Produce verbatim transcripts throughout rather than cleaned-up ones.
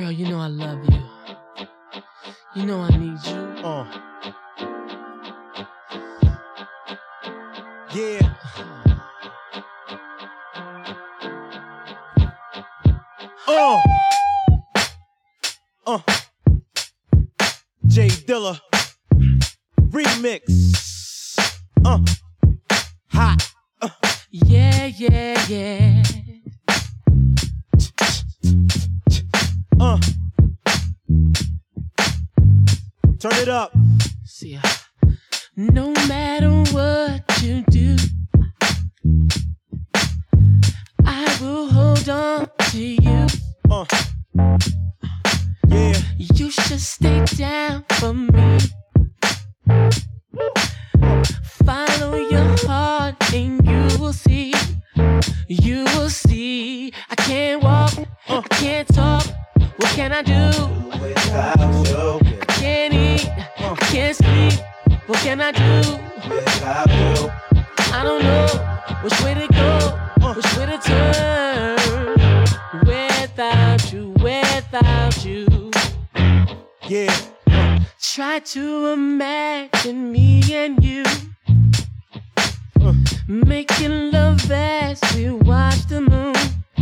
Girl, you know I love you. You know I need you. Uh. Yeah. Uh. Uh. Jay Dilla. Remix. Uh. Hot. Uh. Yeah, yeah, yeah. Uh. Turn it up. See, uh, no matter what you do, I will hold on to you. Uh. Yeah. You should stay down for me. Follow your heart and you will see. You will see. I can't walk, Uh. I can't talk. What can I do Without you. I can't eat, I can't sleep. What can I do Without you. I don't know which way to go, which way to turn. Without you, without you. Yeah. Try to imagine me and you Uh. making love as we watch the moon.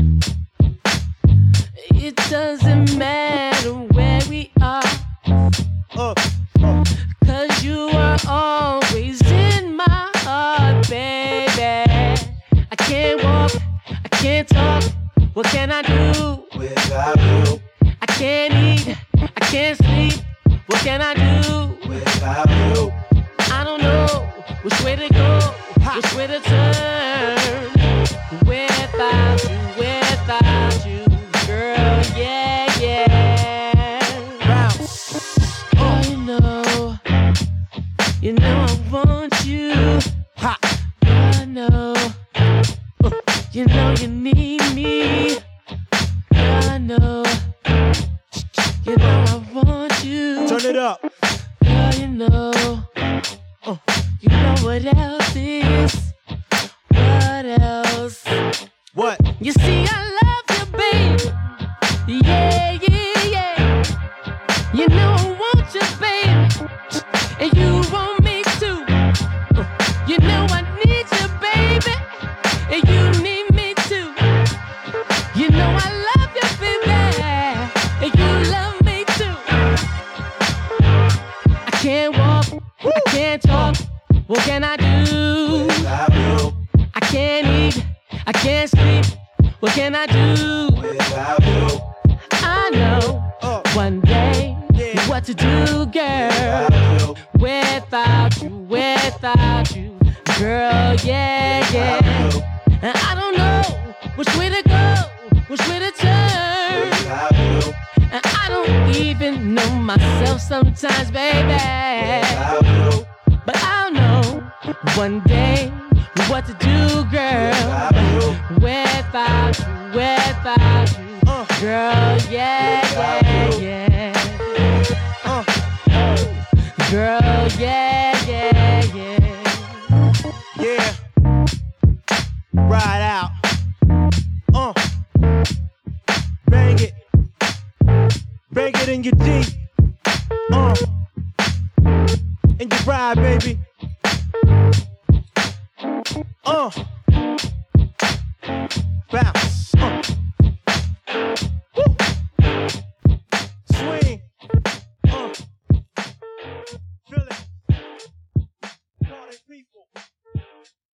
It doesn't matter where we are, Uh. Uh. cause you are always in my heart, baby. I can't walk, I can't talk. What can I do Without you. I can't eat, I can't sleep. What can I do Without you. I don't know which way to go, which way to turn. Without you, without you, girl, yeah, yeah. Bounce. Oh, you know, you know I want you. Ha. I know, you know you need me. I know, you know I want you. Turn it up. Girl, you know, Uh. you know what else is? What else? What? You see, I love you, babe. Yeah, yeah, yeah. You know I want you, babe. And you want me too. Uh, You know I need you, baby. And you need me too. You know I love you, baby. And you love me too. I can't walk, I can't talk. What can I do? Without you. I can't eat, I can't sleep. What can I do? Without you. I know Uh. one day Yeah. what to do, girl. Without you. Without you, without you, girl, yeah, yeah. And I don't know which way to go, which way to turn. Without you. And I don't even know myself sometimes, baby. Without you. But I'll know one day what to do, girl. Without you, without you, Uh. girl, yeah, yeah, yeah. Uh. Girl, yeah, yeah, yeah. Yeah. Ride out. Uh. Bang it. Bang it in your D. Uh. And you ride, baby. Uh. Bounce. Uh. Woo. Swing. Uh. Feel it. Party people.